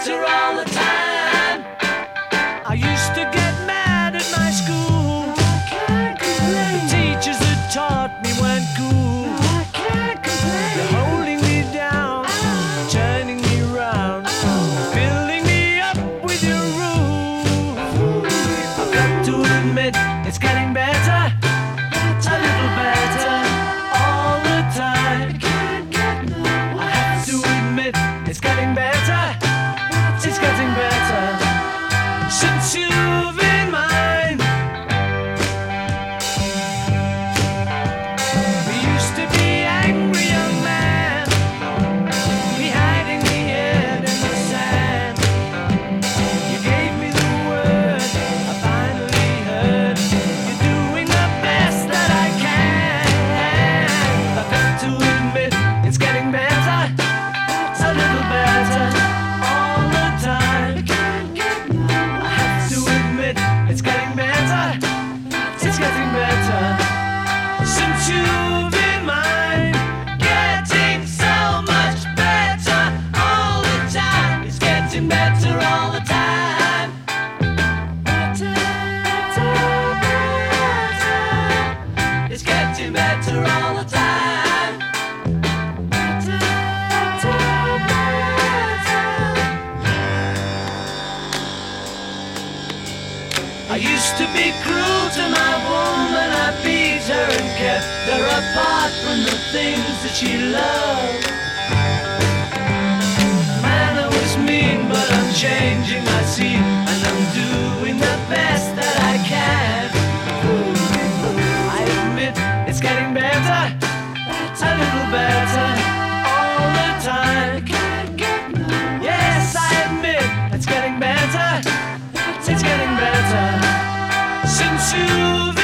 better all the time. I used to get mad at my school. I can't complain. The teachers that taught me weren't cool. I can't complain. They're holding me down, turning me round, filling me up with your rule. I've got to admit, it's getting better, a little better all the time. I have to admit, it's getting better, it's getting better since you've been mine. We used to be angry young man, we hiding the head in the sand. You gave me the word, I finally heard. You're doing the best that I can. I've got to admit, it's getting better, a little better all the time. I have to admit, it's getting better, it's getting better since you've been mine. Getting so much better all the time. It's getting better all the time. It's getting better all the time. I used to be cruel to my woman, I beat her and kept her apart from the things that she loved. Man, I was mean, but I'm changing, I see, and I'm doing the best that I can. I admit, it's getting better, a little better all the time. Yes, I admit, it's getting better, it's getting better since you've